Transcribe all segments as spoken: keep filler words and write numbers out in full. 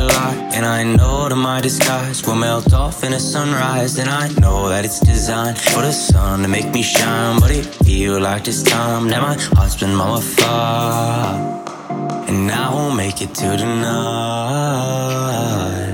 lot, and I know that my disguise will melt off in a sunrise. And I know that it's designed for the sun to make me shine, but it feel like this time that my heart's been mummified, and I won't make it to the night.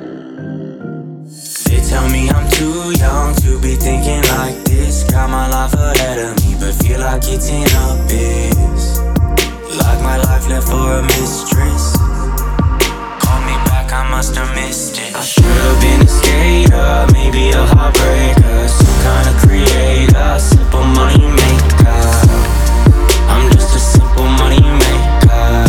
They tell me I'm too young to be thinking like this. Got my life ahead of me, but feel like it's in abyss. Like my life left for a mistress. Call me back, I must have missed it. I should've been a skater, maybe a heartbreaker, some kind of creator, simple money maker. I'm just a simple money maker.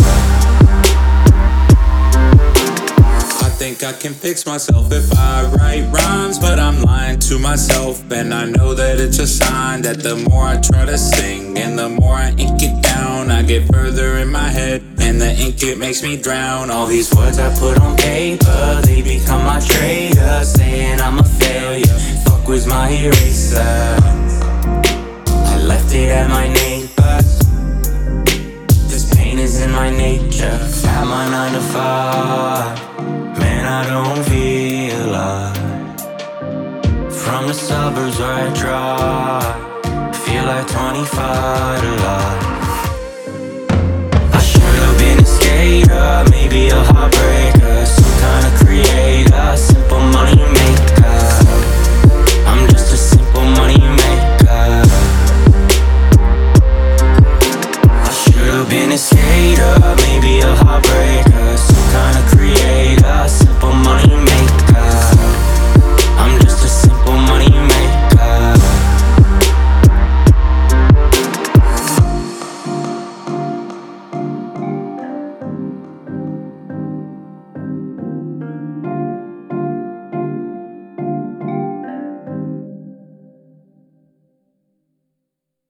I think I can fix myself if I write rhymes, but I'm lying to myself, and I know that it's a sign that the more I try to sing and the more I ink it down, I get further in my head, and the ink it makes me drown. All these words I put on paper, they become my traitor, saying I'm a failure. Fuck was my eraser, I left it at my neighbor's. This pain is in my nature. At my nine to five, man, I don't feel alive. From the suburbs where I drive, feel like twenty-five to